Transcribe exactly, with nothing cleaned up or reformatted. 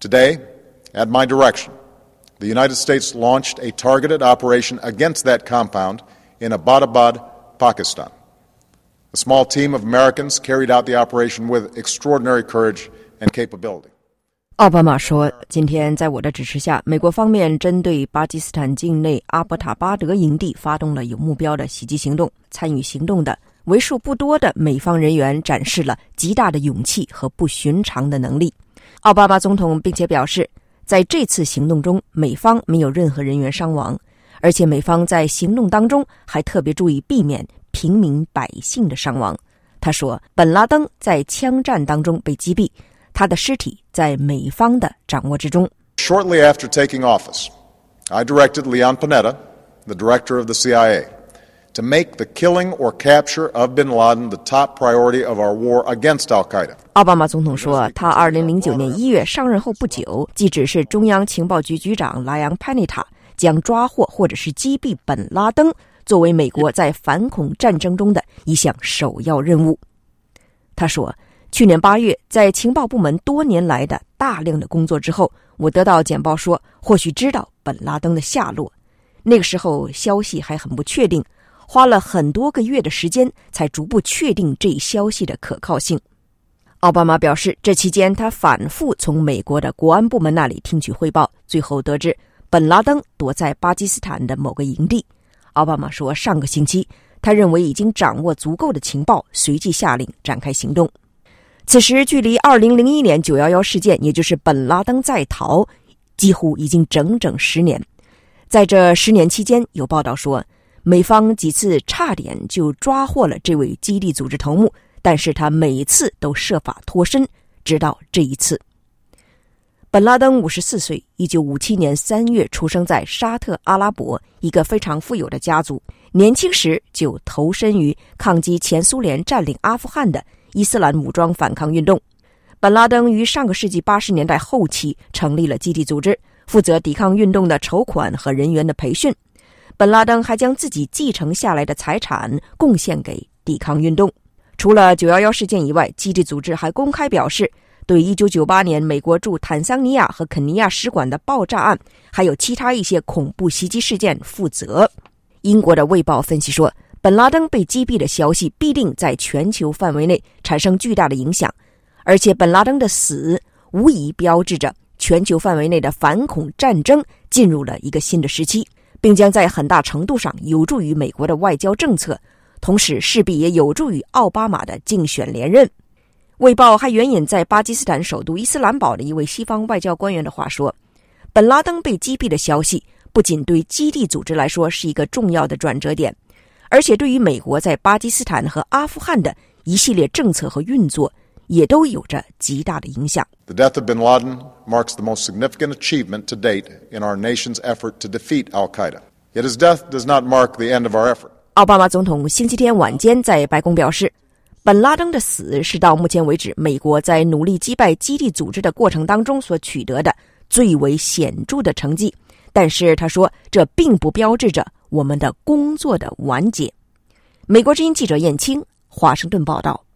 Today, at my direction, the United States launched a targeted operation against that compound in Abbottabad, Pakistan. A small team of Americans carried out the operation with extraordinary courage and capability. 奥巴马说，今天在我的指示下，美国方面针对巴基斯坦境内阿伯塔巴德营地发动了有目标的袭击行动。参与行动的为数不多的美方人员展示了极大的勇气和不寻常的能力。奥巴马总统并且表示，在这次行动中，美方没有任何人员伤亡，而且美方在行动当中还特别注意避免平民百姓的伤亡。他说，本拉登在枪战当中被击毙，他的尸体在美方的掌握之中。 Shortly after taking office, I directed Leon Panetta, the director of the C I A, to make the killing or capture of bin Laden the top priority of our war against al-Qaeda. 奥巴马总统说，他二零零九年一月上任后不久，即指示中央情报局局长莱昂·潘内塔将抓获或者是击毙本拉登作为美国在反恐战争中的一项首要任务。他说，去年八月，在情报部门多年来的大量的工作之后，我得到简报说或许知道本拉登的下落。那个时候消息还很不确定，花了很多个月的时间才逐步确定这一消息的可靠性。奥巴马表示，这期间他反复从美国的国安部门那里听取汇报，最后得知本拉登躲在巴基斯坦的某个营地。奥巴马说，上个星期他认为已经掌握足够的情报，随即下令展开行动。此时距离二零零一年九一一事件，也就是本拉登在逃，几乎已经整整十年。在这十年期间，有报道说，美方几次差点就抓获了这位基地组织头目，但是他每次都设法脱身，直到这一次。本拉登五十四岁，一九五七年三月出生在沙特阿拉伯一个非常富有的家族，年轻时就投身于抗击前苏联占领阿富汗的伊斯兰武装反抗运动。本拉登于上个世纪八十年代后期成立了基地组织，负责抵抗运动的筹款和人员的培训。本拉登还将自己继承下来的财产贡献给抵抗运动。除了九一一事件以外，基地组织还公开表示，对一九九八年美国驻坦桑尼亚和肯尼亚使馆的爆炸案，还有其他一些恐怖袭击事件负责。英国的《卫报》分析说，本拉登被击毙的消息必定在全球范围内产生巨大的影响，而且本拉登的死无疑标志着全球范围内的反恐战争进入了一个新的时期，并将在很大程度上有助于美国的外交政策，同时势必也有助于奥巴马的竞选连任。卫报还援引在巴基斯坦首都伊斯兰堡的一位西方外交官员的话说，本拉登被击毙的消息不仅对基地组织来说是一个重要的转折点，而且对于美国在巴基斯坦和阿富汗的一系列政策和运作也都有着极大的影响。 The death of bin Laden marks the most significant achievement to date in our nation's effort to defeat al-Qaeda. Yet his death does not mark the end of our effort. 奥巴马总统星期天晚间在白宫表示，本拉登的死是到目前为止美国在努力击败基地组织的过程当中所取得的最为显著的成绩，但是他说，这并不标志着我们的工作的完结。美国之音记者燕青，华盛顿报道。